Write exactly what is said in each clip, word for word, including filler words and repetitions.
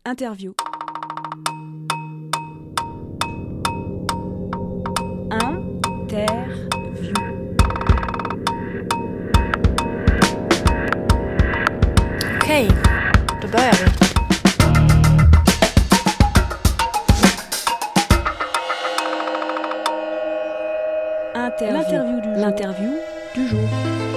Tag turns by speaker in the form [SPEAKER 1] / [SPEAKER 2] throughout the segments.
[SPEAKER 1] Interview. Interview.
[SPEAKER 2] Okej, då börjar vi.
[SPEAKER 1] Interview. L'interview du jour. L'interview du jour.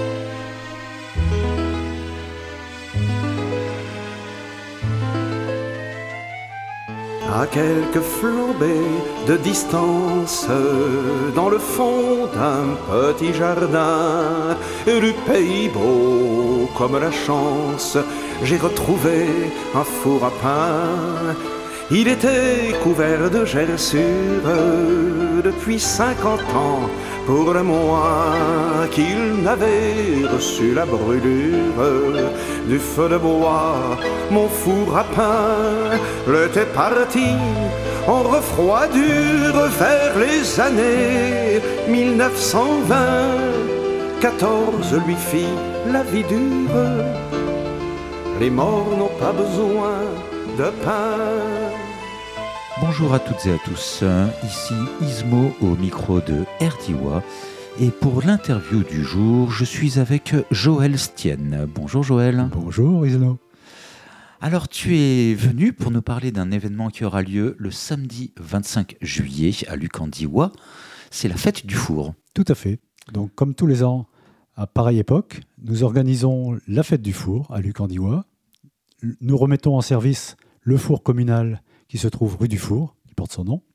[SPEAKER 3] À quelques flambées de distance, dans le fond d'un petit jardin, du pays beau comme la chance, j'ai retrouvé un four à pain. Il était couvert de gerçures depuis cinquante ans, pour le moins qu'il n'avait reçu la brûlure du feu de bois. Mon four à pain l'était parti en refroidure vers les années mille neuf cent vingt. quatorze lui fit la vie dure. Les morts n'ont pas besoin de pain.
[SPEAKER 4] Bonjour à toutes et à tous, ici Ismo au micro de Erdiwa et pour l'interview du jour, je suis avec Joël Stienne. Bonjour Joël.
[SPEAKER 5] Bonjour Ismo.
[SPEAKER 4] Alors tu es venu pour nous parler d'un événement qui aura lieu le samedi vingt-cinq juillet à Lucandiwa, c'est la fête du four.
[SPEAKER 5] Tout à fait, donc comme tous les ans à pareille époque, nous organisons la fête du four à Lucandiwa. Nous remettons en service le four communal qui se trouve rue du Four, qui porte son nom.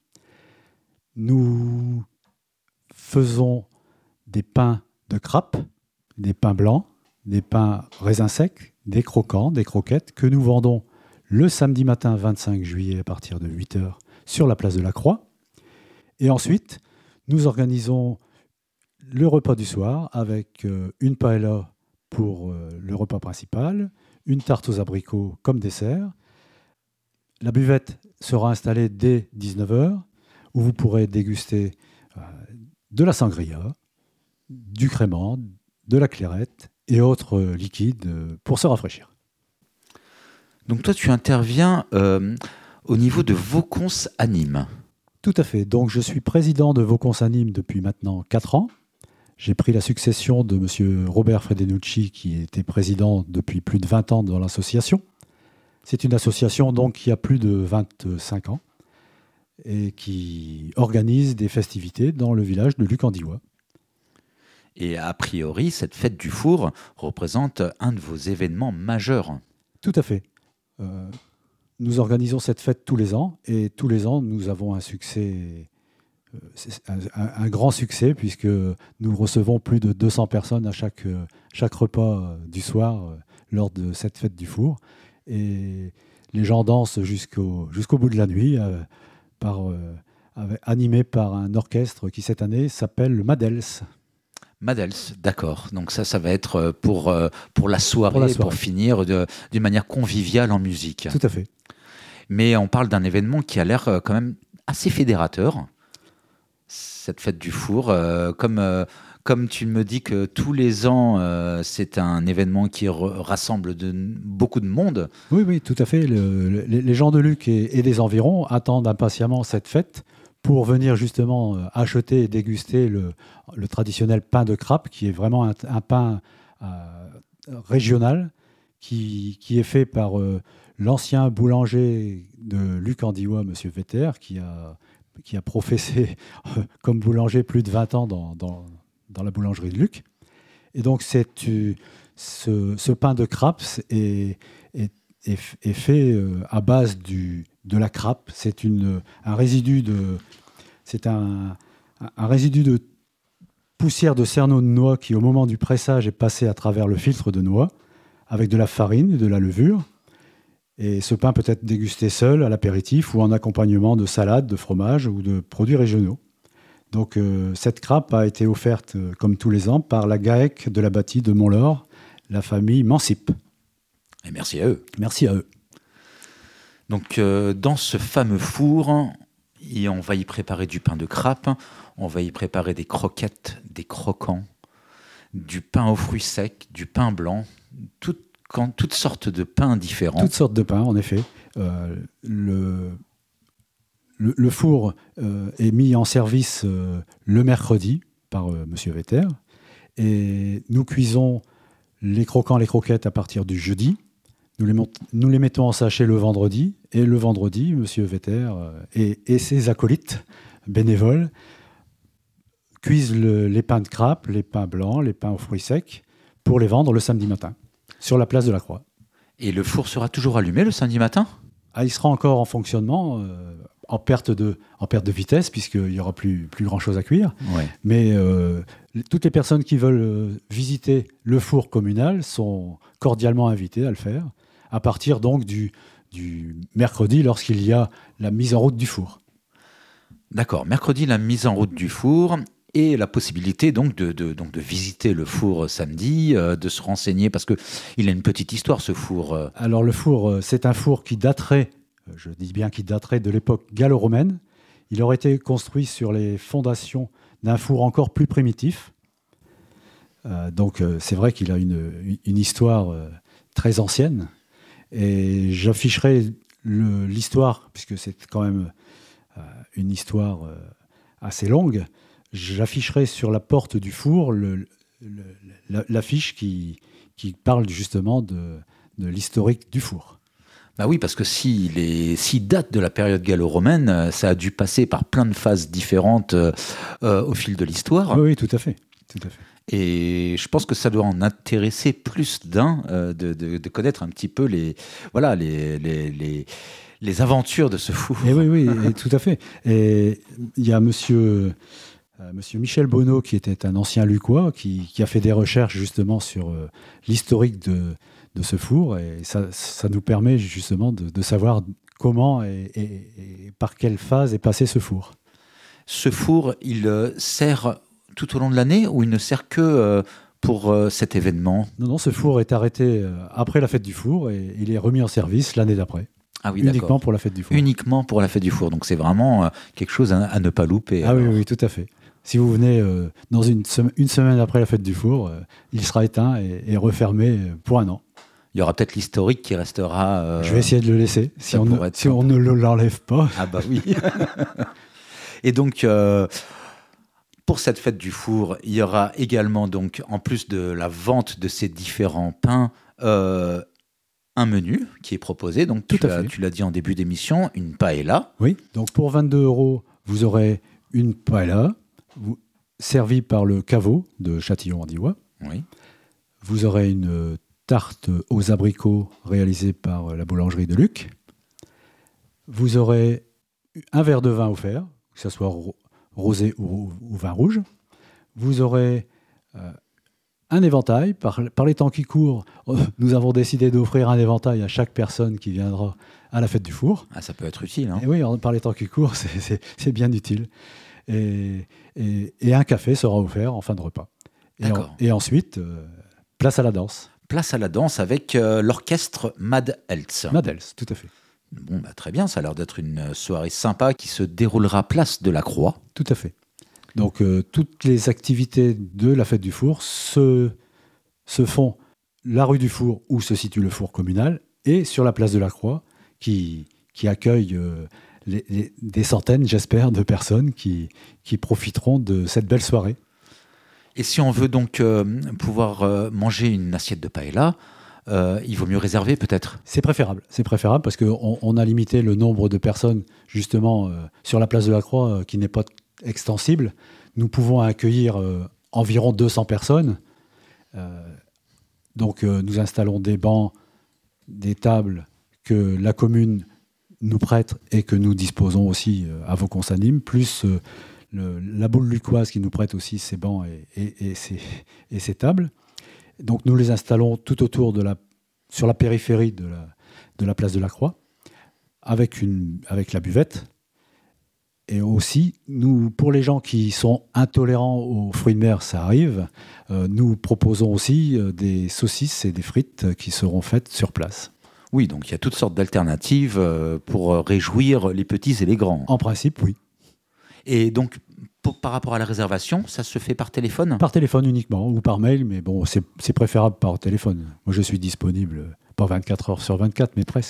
[SPEAKER 5] Nous faisons des pains de crapes, des pains blancs, des pains raisins secs, des croquants, des croquettes, que nous vendons le samedi matin vingt-cinq juillet à partir de huit heures sur la place de la Croix. Et ensuite, nous organisons le repas du soir avec une paella pour le repas principal, une tarte aux abricots comme dessert. La buvette sera installée dès dix-neuf heures, où vous pourrez déguster euh, de la sangria, du crément, de la clairette et autres euh, liquides euh, pour se rafraîchir.
[SPEAKER 4] Donc toi, tu interviens euh, au niveau de Vaucons Anime.
[SPEAKER 5] Tout à fait. Donc je suis président de Vaucons Anime depuis maintenant quatre ans. J'ai pris la succession de M. Robert Fredenucci, qui était président depuis plus de vingt ans dans l'association. C'est une association donc, qui a plus de vingt-cinq ans et qui organise des festivités dans le village de Lucandiwa.
[SPEAKER 4] Et a priori, cette fête du four représente un de vos événements majeurs.
[SPEAKER 5] Tout à fait. Euh, nous organisons cette fête tous les ans et tous les ans, nous avons un succès, euh, un, un, un grand succès puisque nous recevons plus de deux cents personnes à chaque, chaque repas du soir euh, lors de cette fête du four. Et les gens dansent jusqu'au, jusqu'au bout de la nuit, euh, par, euh, animés par un orchestre qui, cette année, s'appelle le Madels.
[SPEAKER 4] Madels, d'accord. Donc ça, ça va être pour, pour, la, soirée, pour la soirée, pour finir de, d'une manière conviviale en musique.
[SPEAKER 5] Tout à fait.
[SPEAKER 4] Mais on parle d'un événement qui a l'air quand même assez fédérateur, cette fête du four, euh, comme... Euh, Comme tu me dis que tous les ans, euh, c'est un événement qui re- rassemble de, beaucoup de monde.
[SPEAKER 5] Oui, oui, tout à fait. Le, le, les gens de Luc et, et des environs attendent impatiemment cette fête pour venir justement acheter et déguster le, le traditionnel pain de crappe, qui est vraiment un, un pain euh, régional, qui, qui est fait par euh, l'ancien boulanger de Lucandiwa, M. Vetter, qui a, qui a professé euh, comme boulanger plus de vingt ans dans... dans dans la boulangerie de Luc. Et donc, c'est, ce, ce pain de crappe est, est, est, est fait euh, à base du, de la crappe. C'est une, un résidu de, c'est un, un résidu de poussière de cerneau de noix qui, au moment du pressage, est passé à travers le filtre de noix avec de la farine, de la levure. Et ce pain peut être dégusté seul, à l'apéritif, ou en accompagnement de salade, de fromage ou de produits régionaux. Donc, euh, cette crappe a été offerte, euh, comme tous les ans, par la G A E C de la bâtie de Montlore, la famille Mansip.
[SPEAKER 4] Et merci à eux.
[SPEAKER 5] Merci à eux.
[SPEAKER 4] Donc, euh, dans ce fameux four, on va y préparer du pain de crappe, on va y préparer des croquettes, des croquants, du pain aux fruits secs, du pain blanc, tout, quand, toutes sortes de pains différents.
[SPEAKER 5] Toutes sortes de pains, en effet. euh, le, le, le four euh, est mis en service euh, le mercredi par euh, Monsieur Vetter. Et nous cuisons les croquants, les croquettes à partir du jeudi. Nous les, mont- nous les mettons en sachet le vendredi. Et le vendredi, Monsieur Vetter euh, et, et ses acolytes bénévoles cuisent le, les pains de crabe, les pains blancs, les pains aux fruits secs pour les vendre le samedi matin sur la place de la Croix.
[SPEAKER 4] Et le four sera toujours allumé le samedi matin ?
[SPEAKER 5] Ah, il sera encore en fonctionnement, euh, en, perte de, en perte de vitesse, puisqu'il n'y aura plus, plus grand-chose à cuire.
[SPEAKER 4] Ouais.
[SPEAKER 5] Mais euh, toutes les personnes qui veulent euh, visiter le four communal sont cordialement invitées à le faire, à partir donc du, du mercredi, lorsqu'il y a la mise en route du four.
[SPEAKER 4] D'accord. Mercredi, la mise en route du four et la possibilité donc de, de, donc de visiter le four samedi, euh, de se renseigner, parce qu'il a une petite histoire, ce four. euh.
[SPEAKER 5] Alors le four, euh, c'est un four qui daterait, euh, je dis bien qui daterait de l'époque gallo-romaine. Il aurait été construit sur les fondations d'un four encore plus primitif. Euh, donc euh, c'est vrai qu'il a une, une histoire euh, très ancienne. Et j'afficherai le, l'histoire, puisque c'est quand même euh, une histoire euh, assez longue. J'afficherai sur la porte du four le, le, la, l'affiche qui, qui parle justement de, de l'historique du four.
[SPEAKER 4] Bah oui, parce que s'il est, s'il date de la période gallo-romaine, euh, ça a dû passer par plein de phases différentes euh, euh, au fil de l'histoire.
[SPEAKER 5] Oui, oui, tout à fait. Tout à fait.
[SPEAKER 4] Et je pense que ça doit en intéresser plus d'un euh, de, de, de connaître un petit peu les, voilà, les, les, les, les aventures de ce four.
[SPEAKER 5] Et oui, oui, et tout à fait. Et il y a monsieur, euh, monsieur Michel Bonneau, qui était un ancien Lucquois, qui, qui a fait des recherches justement sur euh, l'historique de, de ce four. Et ça, ça nous permet justement de, de savoir comment et, et, et par quelle phase est passé ce four.
[SPEAKER 4] Ce four, il euh, sert tout au long de l'année ou il ne sert que euh, pour euh, cet événement ?
[SPEAKER 5] Non, non, ce four est arrêté euh, après la fête du four et il est remis en service l'année d'après.
[SPEAKER 4] Ah oui,
[SPEAKER 5] Uniquement
[SPEAKER 4] d'accord.
[SPEAKER 5] pour la fête du four.
[SPEAKER 4] Uniquement pour la fête du four. Donc c'est vraiment euh, quelque chose à, à ne pas louper.
[SPEAKER 5] Ah oui,
[SPEAKER 4] alors.
[SPEAKER 5] oui, tout à fait. Si vous venez euh, dans une, sem- une semaine après la fête du four, euh, il sera éteint et, et refermé euh, pour un an.
[SPEAKER 4] Il y aura peut-être l'historique qui restera. euh,
[SPEAKER 5] Je vais essayer de le laisser, si,
[SPEAKER 4] ça
[SPEAKER 5] on ne,
[SPEAKER 4] pourrait être
[SPEAKER 5] si on ne le- l'enlève pas.
[SPEAKER 4] Ah bah oui. Et donc, euh, pour cette fête du four, il y aura également, donc, en plus de la vente de ces différents pains, euh, un menu qui est proposé. Donc,
[SPEAKER 5] Tout
[SPEAKER 4] tu,
[SPEAKER 5] à
[SPEAKER 4] l'as,
[SPEAKER 5] fait.
[SPEAKER 4] tu l'as dit en début d'émission, une paella.
[SPEAKER 5] Oui, donc pour vingt-deux euros, vous aurez une paella vous- servie par le caveau de Châtillon-en-Diois.
[SPEAKER 4] Oui.
[SPEAKER 5] Vous aurez une tarte aux abricots réalisée par la boulangerie de Luc. Vous aurez un verre de vin offert, que ce soit ro- rosé ou, ou vin rouge. Vous aurez euh, un éventail. Par, par les temps qui courent, euh, nous avons décidé d'offrir un éventail à chaque personne qui viendra à la fête du four.
[SPEAKER 4] Ah, ça peut être utile. Hein.
[SPEAKER 5] Et oui, par les temps qui courent, c'est, c'est, c'est bien utile. Et, et, et un café sera offert en fin de repas. Et, en-
[SPEAKER 4] D'accord.
[SPEAKER 5] et ensuite, euh, place à la danse.
[SPEAKER 4] Place à la danse avec euh, l'orchestre Mad Eltz.
[SPEAKER 5] Madels, tout à fait.
[SPEAKER 4] Bon, bah, très bien, ça a l'air d'être une soirée sympa qui se déroulera place de la Croix.
[SPEAKER 5] Tout à fait. Donc, euh, toutes les activités de la fête du four se, se font la rue du four où se situe le four communal et sur la place de la Croix qui, qui accueille euh, les- les- des centaines, j'espère, de personnes qui, qui profiteront de cette belle soirée.
[SPEAKER 4] Et si on veut donc euh, pouvoir euh, manger une assiette de paella, euh, il vaut mieux réserver peut-être.
[SPEAKER 5] C'est préférable. C'est préférable parce qu'on on a limité le nombre de personnes justement euh, sur la place de la Croix euh, qui n'est pas extensible. Nous pouvons accueillir euh, environ deux cents personnes. Euh, donc euh, nous installons des bancs, des tables que la commune nous prête et que nous disposons aussi euh, à vos consanimes, plus euh, le- la boule lucquoise qui nous prête aussi ses bancs et, et, et ses, et ses tables. Donc nous les installons tout autour de la, sur la périphérie de la, de la place de la Croix, avec, une, avec la buvette. Et aussi, nous, pour les gens qui sont intolérants aux fruits de mer, ça arrive, euh, nous proposons aussi euh, des saucisses et des frites qui seront faites sur place.
[SPEAKER 4] Oui, donc il y a toutes sortes d'alternatives euh, pour euh, réjouir les petits et les grands.
[SPEAKER 5] En principe, oui.
[SPEAKER 4] Et donc, pour- par rapport à la réservation, ça se fait par téléphone ?
[SPEAKER 5] Par téléphone uniquement ou par mail, mais bon, c'est c'est préférable par téléphone. Moi, je suis disponible, pas vingt-quatre heures sur vingt-quatre, mais presque.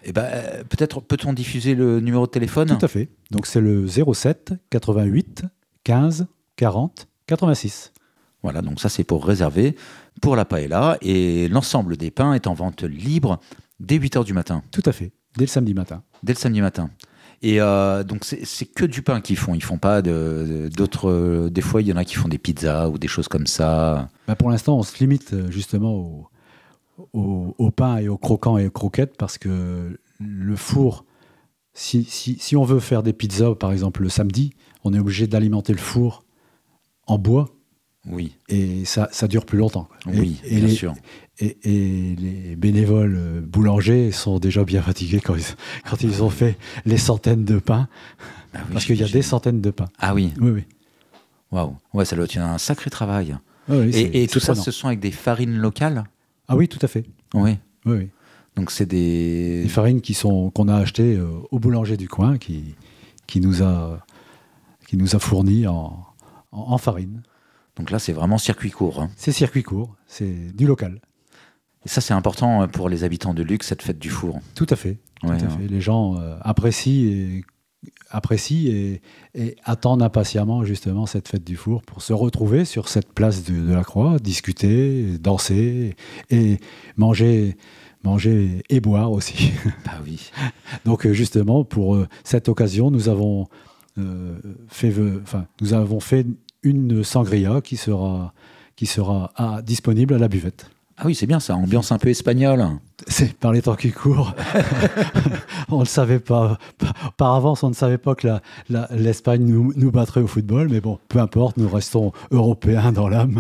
[SPEAKER 4] Eh ben, euh, peut-être peut-on diffuser le numéro de téléphone ?
[SPEAKER 5] Tout à fait. Donc c'est le zéro sept quatre-vingt-huit quinze quarante quatre-vingt-six.
[SPEAKER 4] Voilà, donc ça c'est pour réserver pour la paella. Et l'ensemble des pains est en vente libre dès huit heures du matin.
[SPEAKER 5] Tout à fait, dès le samedi matin.
[SPEAKER 4] Dès le samedi matin. Et euh, donc c'est, c'est que du pain qu'ils font. Ils font pas de, de- d'autres. euh, Des fois, il y en a qui font des pizzas ou des choses comme ça.
[SPEAKER 5] Bah, pour l'instant, on se limite euh, justement au, au, au pain et aux croquants et aux croquettes parce que le four, si, si, si on veut faire des pizzas, par exemple le samedi, on est obligé d'alimenter le four en bois
[SPEAKER 4] Oui,
[SPEAKER 5] et ça, ça dure plus longtemps, quoi. Et-
[SPEAKER 4] oui,
[SPEAKER 5] et
[SPEAKER 4] bien
[SPEAKER 5] les,
[SPEAKER 4] sûr.
[SPEAKER 5] Et, et les bénévoles euh, boulangers sont déjà bien fatigués quand ils, quand ils ont fait les centaines de pains,
[SPEAKER 4] Ah oui,
[SPEAKER 5] parce qu'il y a
[SPEAKER 4] j'imagine.
[SPEAKER 5] des centaines de pains.
[SPEAKER 4] Ah oui,
[SPEAKER 5] Oui, oui.
[SPEAKER 4] waouh. Ouais, ça doit être un sacré travail.
[SPEAKER 5] Oui, oui, c'est-
[SPEAKER 4] Et, et
[SPEAKER 5] c'est
[SPEAKER 4] tout ça,
[SPEAKER 5] prenant.
[SPEAKER 4] ce sont avec des farines locales ?
[SPEAKER 5] Ah oui, tout à fait.
[SPEAKER 4] Oui.
[SPEAKER 5] Oui, oui.
[SPEAKER 4] Donc c'est des.
[SPEAKER 5] Des farines qui sont, qu'on a achetées euh, au boulanger du coin, qui, qui, nous, a, qui nous a fourni en, en, en farine.
[SPEAKER 4] Donc là, c'est vraiment circuit court. hein.
[SPEAKER 5] C'est circuit court, c'est du local.
[SPEAKER 4] Et ça, c'est important pour les habitants de Luc, cette fête du four.
[SPEAKER 5] Tout à fait.
[SPEAKER 4] Ouais,
[SPEAKER 5] Tout à
[SPEAKER 4] hein.
[SPEAKER 5] fait. Les gens euh, apprécient, et, apprécient et, et attendent impatiemment justement cette fête du four pour se retrouver sur cette place de, de la Croix, discuter, danser et manger, manger et boire aussi.
[SPEAKER 4] Bah oui.
[SPEAKER 5] Donc euh, justement, pour euh, cette occasion, nous avons, euh, fait, ve- enfin, nous avons fait une sangria qui sera, qui sera ah, disponible à la buvette.
[SPEAKER 4] Ah oui, c'est bien ça, ambiance un peu espagnole.
[SPEAKER 5] C'est par les temps qui courent. On ne savait pas. Par avance, on ne savait pas que la, la- l'Espagne nous, nous battrait au football, mais bon, peu importe, nous restons européens dans l'âme.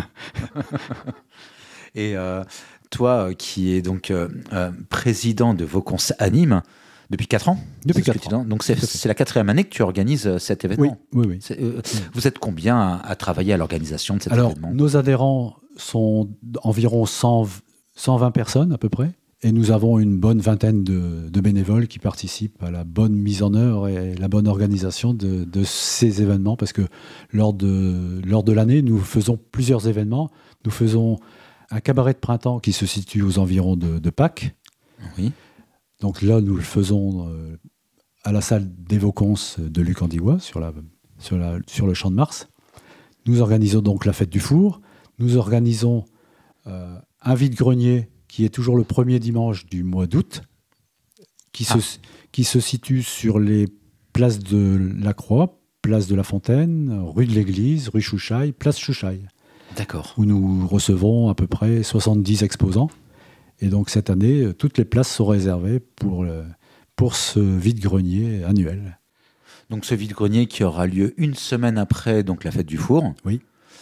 [SPEAKER 4] Et euh, toi, euh, qui es donc euh, euh, président de Vaucons Anime depuis quatre ans
[SPEAKER 5] Depuis
[SPEAKER 4] C'est ce que
[SPEAKER 5] quatre
[SPEAKER 4] tu
[SPEAKER 5] ans.
[SPEAKER 4] dis. Donc c'est,
[SPEAKER 5] Tout à fait.
[SPEAKER 4] c'est la quatrième année que tu organises euh, cet
[SPEAKER 5] Oui,
[SPEAKER 4] événement.
[SPEAKER 5] oui, oui.
[SPEAKER 4] C'est, euh, Vous êtes combien à, à travailler à l'organisation de cet
[SPEAKER 5] Alors,
[SPEAKER 4] événement ?
[SPEAKER 5] nos adhérents sont environ cent, cent vingt personnes à peu près. Et nous avons une bonne vingtaine de, de bénévoles qui participent à la bonne mise en œuvre et la bonne organisation de, de ces événements. Parce que lors de, lors de l'année, nous faisons plusieurs événements. Nous faisons un cabaret de printemps qui se situe aux environs de, de Pâques.
[SPEAKER 4] Oui.
[SPEAKER 5] Donc là, nous le faisons euh, à la salle des Vaucons de Luc-en-Diois, sur, la, sur, la, sur le Champ de Mars. Nous organisons donc la fête du four. Nous organisons euh, un vide-grenier qui est toujours le premier dimanche du mois d'août, qui,
[SPEAKER 4] Ah.
[SPEAKER 5] se, qui se situe sur les places de la Croix, place de la Fontaine, rue de l'Église, rue Chouchaille, place Chouchaille,
[SPEAKER 4] D'accord.
[SPEAKER 5] où nous recevons à peu près soixante-dix exposants. Et donc cette année, euh, toutes les places sont réservées pour, le- pour ce vide-grenier annuel.
[SPEAKER 4] Donc ce vide-grenier qui aura lieu une semaine après donc la fête du four.
[SPEAKER 5] Oui.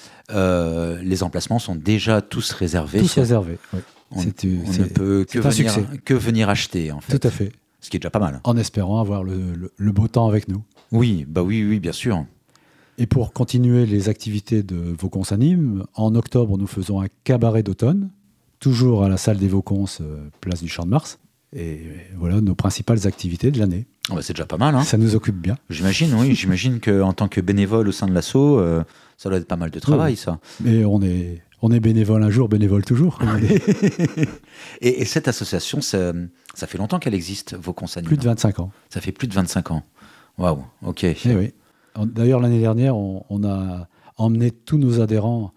[SPEAKER 4] Euh, les emplacements sont déjà tous réservés.
[SPEAKER 5] Tous réservés, oui.
[SPEAKER 4] On,
[SPEAKER 5] C'est, euh,
[SPEAKER 4] on ne
[SPEAKER 5] c'est-
[SPEAKER 4] peut que
[SPEAKER 5] c'est un
[SPEAKER 4] venir,
[SPEAKER 5] succès.
[SPEAKER 4] que venir acheter en fait.
[SPEAKER 5] Tout à fait.
[SPEAKER 4] Ce qui est déjà pas mal.
[SPEAKER 5] En espérant avoir le, le- le beau temps avec nous.
[SPEAKER 4] Oui, bah oui, oui, bien sûr.
[SPEAKER 5] Et pour continuer les activités de Vaucons Anime, en octobre, nous faisons un cabaret d'automne, toujours à la salle des Vaucons, euh, place du Champ de Mars. Et voilà nos principales activités de l'année.
[SPEAKER 4] Ah bah, c'est déjà pas mal. Hein.
[SPEAKER 5] Ça nous occupe bien.
[SPEAKER 4] J'imagine, oui. J'imagine qu'en tant que bénévole au sein de l'asso, euh, ça doit être pas mal de travail,
[SPEAKER 5] Oui.
[SPEAKER 4] ça.
[SPEAKER 5] Mais on est, on est bénévole un jour, bénévole toujours. comme on dit.
[SPEAKER 4] Et, et cette association, ça, ça fait longtemps qu'elle existe, Vaucons Anime.
[SPEAKER 5] Plus de vingt-cinq ans.
[SPEAKER 4] Ça fait plus de vingt-cinq ans. Waouh, ok.
[SPEAKER 5] Eh oui. En- D'ailleurs, l'année dernière, on, on a emmené tous nos adhérents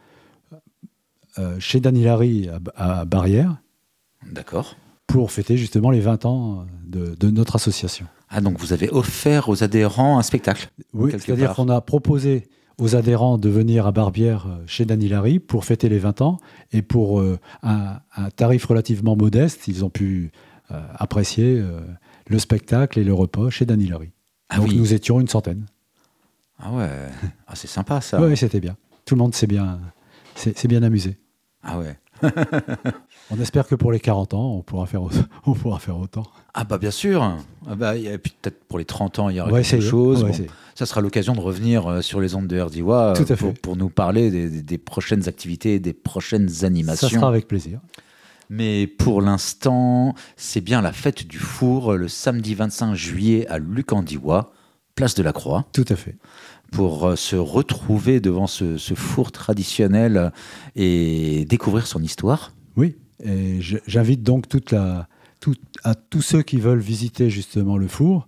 [SPEAKER 5] euh, chez Danilari à, à Barrières
[SPEAKER 4] D'accord.
[SPEAKER 5] pour fêter justement les vingt ans de, de notre association.
[SPEAKER 4] Ah, donc vous avez offert aux adhérents un spectacle.
[SPEAKER 5] Oui,
[SPEAKER 4] Quelque
[SPEAKER 5] c'est-à-dire
[SPEAKER 4] part.
[SPEAKER 5] qu'on a proposé aux adhérents de venir à Barbière euh, chez Danilari pour fêter les vingt ans et pour euh, un, un tarif relativement modeste, ils ont pu euh, apprécier euh, le spectacle et le repas chez Danilari.
[SPEAKER 4] Ah
[SPEAKER 5] Donc
[SPEAKER 4] oui.
[SPEAKER 5] nous étions une centaine.
[SPEAKER 4] Ah ouais. Ah, c'est sympa, ça.
[SPEAKER 5] Oui, c'était bien. Tout le monde s'est bien, s'est, s'est bien amusé.
[SPEAKER 4] Ah ouais.
[SPEAKER 5] On espère que pour les quarante ans, on pourra faire, au- on pourra faire autant.
[SPEAKER 4] Ah bah bien sûr. Ah bah, et puis peut-être pour les trente ans, il y aura
[SPEAKER 5] On va
[SPEAKER 4] quelque
[SPEAKER 5] essayer.
[SPEAKER 4] chose.
[SPEAKER 5] On va
[SPEAKER 4] Bon,
[SPEAKER 5] essayer.
[SPEAKER 4] ça sera l'occasion de revenir euh, sur les ondes de R D I W A
[SPEAKER 5] Tout à
[SPEAKER 4] pour,
[SPEAKER 5] fait.
[SPEAKER 4] pour nous parler des, des- des prochaines activités, des prochaines animations.
[SPEAKER 5] Ça sera avec plaisir.
[SPEAKER 4] Mais pour l'instant, c'est bien la fête du four le samedi vingt-cinq juillet à Luc-en-Diois, place de la Croix,
[SPEAKER 5] Tout à fait.
[SPEAKER 4] pour euh, se retrouver devant ce, ce four traditionnel euh, et découvrir son histoire.
[SPEAKER 5] Oui. Et je- j'invite donc toute la, tout, à tous ceux qui veulent visiter justement le four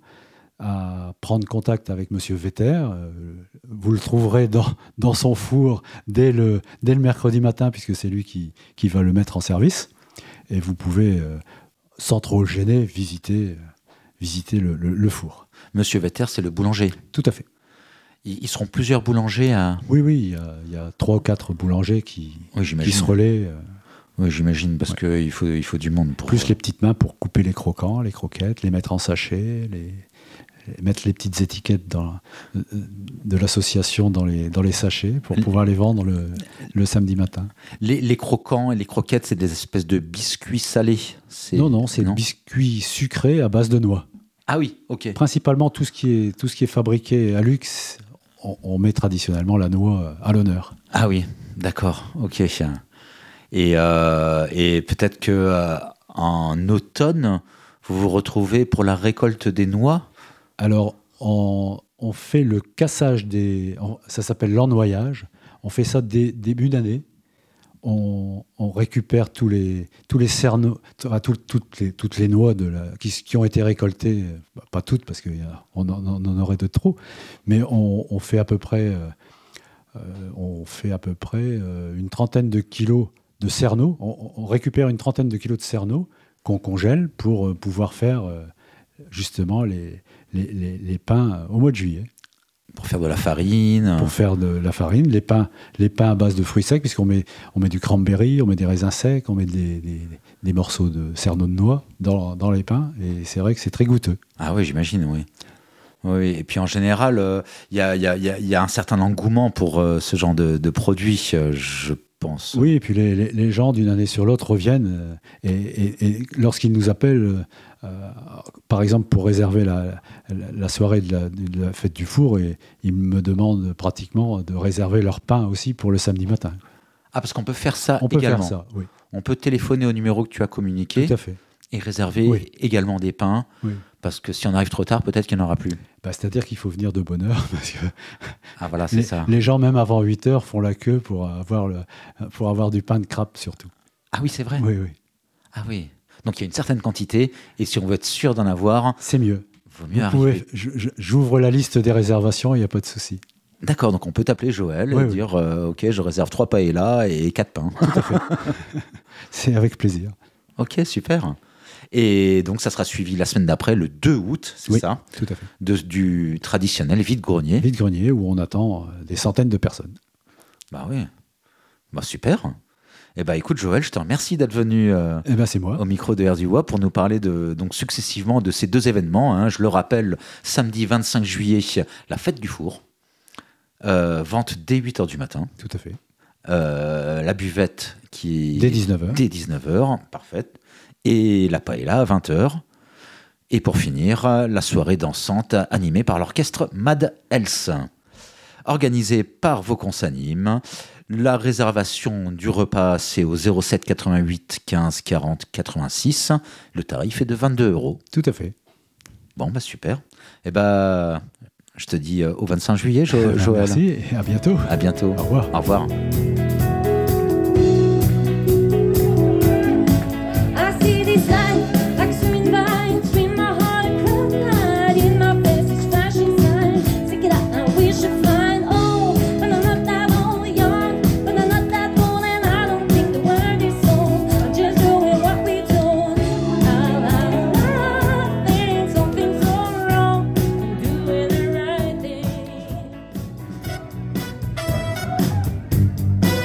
[SPEAKER 5] à prendre contact avec Monsieur Vetter. Euh, vous le trouverez dans, dans son four dès le, dès le mercredi matin, puisque c'est lui qui, qui va le mettre en service. Et vous pouvez, euh, sans trop le gêner, visiter, euh, visiter le, le, le four.
[SPEAKER 4] Monsieur Vetter, c'est le boulanger.
[SPEAKER 5] Tout à fait.
[SPEAKER 4] Ils, ils seront plusieurs boulangers à...
[SPEAKER 5] Oui, oui, il y a, il y a trois ou quatre boulangers qui,
[SPEAKER 4] Oui,
[SPEAKER 5] qui
[SPEAKER 4] j'imagine.
[SPEAKER 5] se relaient. euh,
[SPEAKER 4] Oui, j'imagine, parce
[SPEAKER 5] Ouais.
[SPEAKER 4] qu'il faut, il faut du monde pour...
[SPEAKER 5] Plus les petites mains pour couper les croquants, les croquettes, les mettre en sachet, les, les- mettre les petites étiquettes dans, euh, de l'association dans les, dans les sachets pour
[SPEAKER 4] L-
[SPEAKER 5] pouvoir les vendre le, le samedi matin.
[SPEAKER 4] Les, les croquants et les croquettes, c'est des espèces de biscuits salés. C'est...
[SPEAKER 5] Non, non, c'est biscuits sucrés à base de noix.
[SPEAKER 4] Ah oui, ok.
[SPEAKER 5] Principalement, tout ce qui est, tout ce qui est fabriqué à luxe, on, on met traditionnellement la noix à l'honneur.
[SPEAKER 4] Ah oui, d'accord, ok. Et, euh, et peut-être que euh, en automne, vous vous retrouvez pour la récolte des noix.
[SPEAKER 5] Alors, on, on fait le cassage des... on- ça s'appelle l'ennoyage. On fait ça dès début d'année. On, on récupère tous les, tous les cerneaux, enfin, tout- toutes, les, toutes les noix de la, qui, qui ont été récoltées. Bah, pas toutes, parce qu'on en, on en aurait de trop. Mais on, on fait à peu près, euh, euh, on fait à peu près euh, une trentaine de kilos de cerneaux. On, on récupère une trentaine de kilos de cerneaux qu'on congèle pour euh, pouvoir faire euh, justement les, les, les, les pains au mois de juillet.
[SPEAKER 4] Pour faire de la farine.
[SPEAKER 5] Pour faire de la farine, les pains, les pains à base de fruits secs, puisqu'on met, on met du cranberry, on met des raisins secs, on met des, des, des morceaux de cerneaux de noix dans, dans les pains, et c'est vrai que c'est très goûteux.
[SPEAKER 4] Ah oui, j'imagine, oui. Oui, et puis en général, il euh, y, a, y, a, y, a, y a un certain engouement pour euh, ce genre de, de produits, euh, je pense.
[SPEAKER 5] Oui, et puis les, les, les gens, d'une année sur l'autre, reviennent, euh, et, et, et lorsqu'ils nous appellent, euh, par exemple, pour réserver la, la, la soirée de la, de la fête du four, et ils me demandent pratiquement de réserver leur pain aussi pour le samedi matin.
[SPEAKER 4] Ah, parce qu'on peut faire ça
[SPEAKER 5] On peut
[SPEAKER 4] également.
[SPEAKER 5] faire ça, oui.
[SPEAKER 4] On peut téléphoner au numéro que tu as communiqué.
[SPEAKER 5] Tout à fait.
[SPEAKER 4] Et réserver
[SPEAKER 5] Oui.
[SPEAKER 4] également des pains,
[SPEAKER 5] Oui.
[SPEAKER 4] parce que si on arrive trop tard, peut-être qu'il n'y en aura plus.
[SPEAKER 5] Bah, c'est-à-dire qu'il faut venir de bonne heure, parce que
[SPEAKER 4] Ah voilà, c'est
[SPEAKER 5] les,
[SPEAKER 4] ça.
[SPEAKER 5] les gens, même avant huit heures, font la queue pour avoir, le, pour avoir du pain de crabe, surtout.
[SPEAKER 4] Ah oui, c'est vrai.
[SPEAKER 5] Oui, oui.
[SPEAKER 4] Ah oui. Donc il y a une certaine quantité, et si on veut être sûr d'en avoir,
[SPEAKER 5] C'est mieux.
[SPEAKER 4] vaut mieux
[SPEAKER 5] Vous
[SPEAKER 4] arriver.
[SPEAKER 5] pouvez, je- je- j'ouvre la liste des réservations, il n'y a pas de souci.
[SPEAKER 4] D'accord, donc on peut t'appeler Joël
[SPEAKER 5] Oui,
[SPEAKER 4] et
[SPEAKER 5] oui.
[SPEAKER 4] dire euh, ok, je réserve trois paellas et quatre pains.
[SPEAKER 5] C'est avec plaisir.
[SPEAKER 4] Ok, super. Et donc ça sera suivi la semaine d'après, le deux août, c'est
[SPEAKER 5] Oui,
[SPEAKER 4] ça,
[SPEAKER 5] tout à fait.
[SPEAKER 4] de, du traditionnel vide-grenier.
[SPEAKER 5] Vide-grenier, où on attend euh, des centaines de personnes.
[SPEAKER 4] Bah oui, bah super. Eh bah écoute Joël, je te remercie d'être venu euh,
[SPEAKER 5] Eh bien, c'est moi.
[SPEAKER 4] au micro de Air du Bois pour nous parler de, donc successivement de ces deux événements. Hein. Je le rappelle, samedi vingt-cinq juillet, la fête du four, euh, vente dès huit heures du matin.
[SPEAKER 5] Tout à fait.
[SPEAKER 4] Euh, la buvette qui est
[SPEAKER 5] Dès dix-neuf heures.
[SPEAKER 4] dès dix-neuf heures, parfaite, et la paella à vingt heures. Et pour finir, la soirée dansante animée par l'orchestre Mad Health. Organisée par vos consanime. La réservation du repas, c'est au zéro sept quatre-vingt-huit quinze quarante quatre-vingt-six. Le tarif est de vingt-deux euros.
[SPEAKER 5] Tout à fait.
[SPEAKER 4] Bon, bah super. Et bah, je te dis euh, au vingt-cinq juillet, Jo-
[SPEAKER 5] Eh bien,
[SPEAKER 4] Joël.
[SPEAKER 5] Merci et à bientôt.
[SPEAKER 4] À bientôt.
[SPEAKER 5] Au revoir.
[SPEAKER 4] Au revoir.
[SPEAKER 6] I see these lights like swimming vines, between my heart and pride. In my face is flashing signs. Stick it out, I wish I find. Oh, but I'm not that old, young, but I'm not that old, and I don't think the word is sold. I'm just doing what we told. I, I, I think something's so wrong. I'm doing the right thing.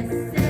[SPEAKER 6] S